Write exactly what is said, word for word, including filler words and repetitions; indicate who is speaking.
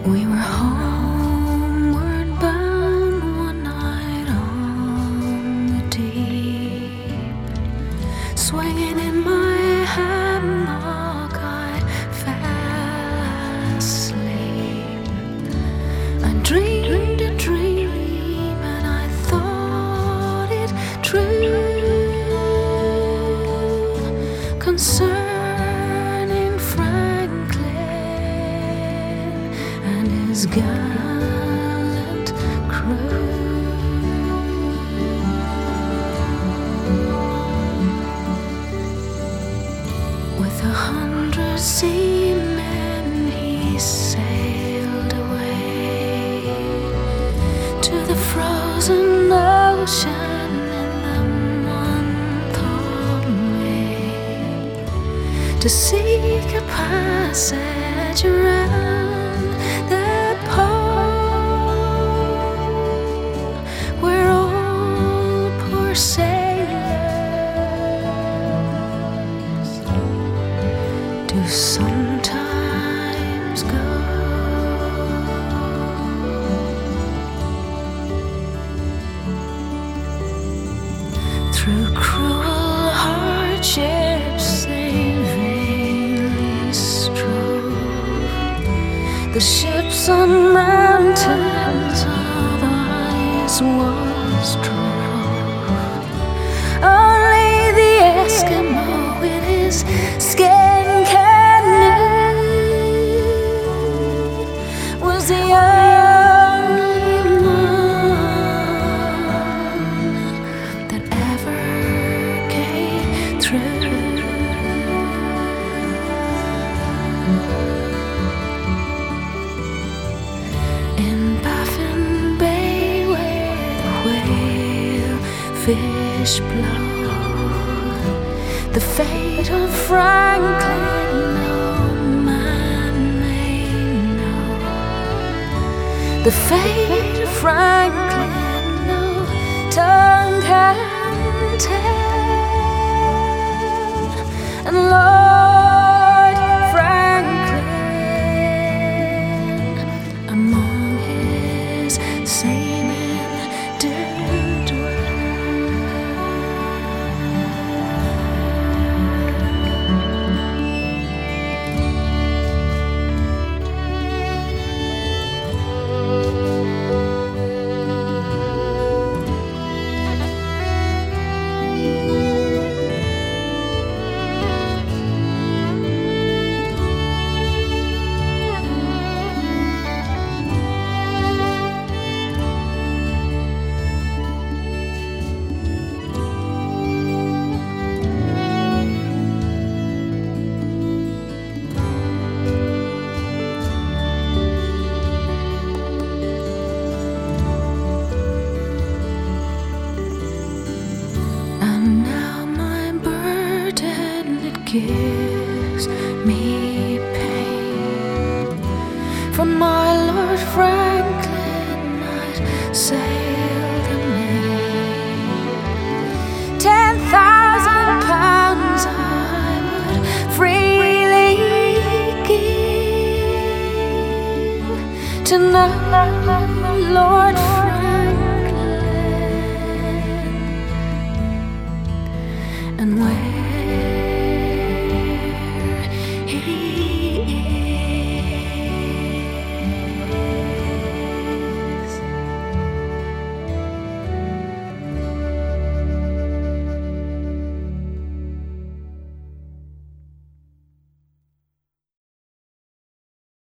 Speaker 1: We were homeward bound one night on the deep, swinging in my hammock, I fell asleep. I dreamed a dream and I thought it true, concerning Franklin and his gallant crew. With a hundred seamen he sailed away to the frozen ocean in the month of May, to seek a passage around that pole where all poor sailors do sometimes go. Through cruel hardships they vainly strove, the ships on mountains of ice was drove. Only the Eskimo in his skin canoe was the only one that ever came through. In Baffin Bay where the whale fish blow, the fate of Franklin no man may know. The fate of Franklin no tongue can tell. And Lord Franklin among his seamen did dwell. And now my burden, it gives me pain. From my Lord Franklin I'd sail the main. Ten thousand pounds I would freely give to know Lord Franklin and where